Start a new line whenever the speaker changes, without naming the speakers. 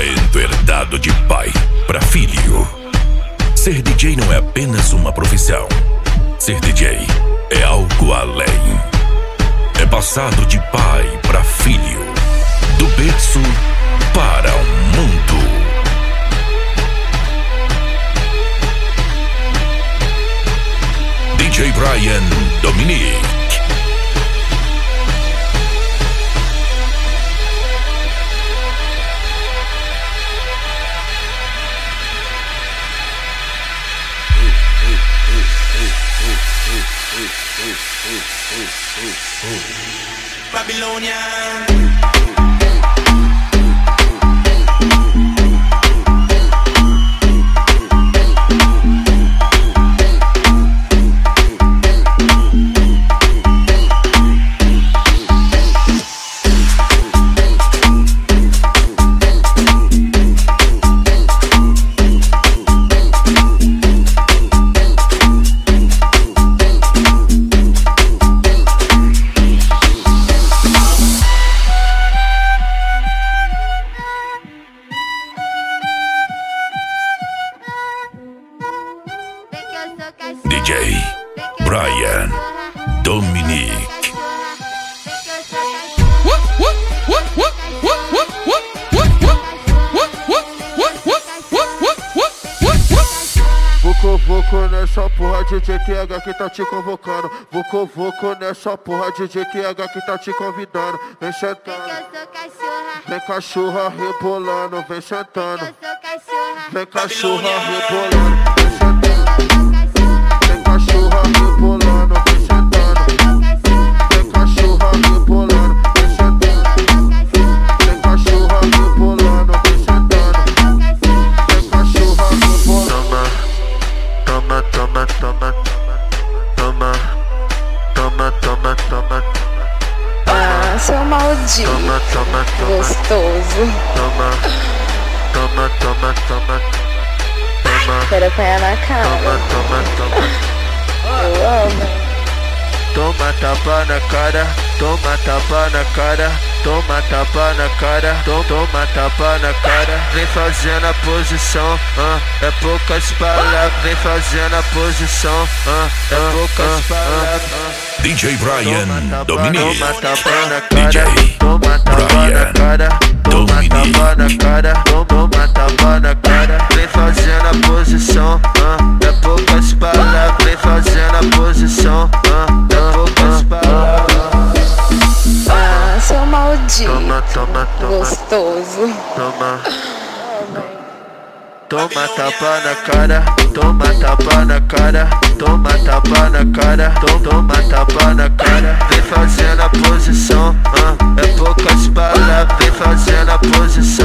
talento herdado de pai para filho. Ser DJ não é apenas uma profissão. Ser DJ é algo além. É passado de pai para filho, do berço para o mundo. DJ Brian Dominique.
Babylonian.
DJ Brian Dominique.
Vucu nessa porra, DJ QH que tá te convocando. Vucu nessa porra, DJ QH que tá te convidando. Vem sentando, vem cachorra rebolando, vem sentando. Vem cachorra rebolando, vem sentando. Vem cachorra rebolando, vem sentando. Vem cachorra rebolando, vem sentando. Vem cachorra rebolando, vem sentando. Vem cachorra rebolando. Toma, toma, toma, toma, toma, toma, toma.
Ah, seu maldito.
Toma, toma, toma.
Gostoso.
Toma, toma, toma, toma. Toma.
Quero apanhar na cara.
Toma, toma, toma.
Eu amo.
Toma tapa na cara, toma tapa na cara, toma tapa na cara, toma tapa na cara. Vem fazendo a posição, é poucas palavras. Vem fazendo a posição, é poucas palavras.
DJ Brian Dominique.
Toma tapa na
DJ
cara, toma tapa na cara, toma tapa na cara, toma tapa na cara. Vem fazendo a posição, é poucas palavras. Vem fazendo a posição, é poucas palavras.
Ah, seu maldito.
Toma, toma, toma.
Gostoso.
Toma. Toma tapa na cara, toma tapa na cara, toma tapa na cara, toma tapa na cara. Vem fazendo a posição, é poucas palavras. Vem fazendo a posição.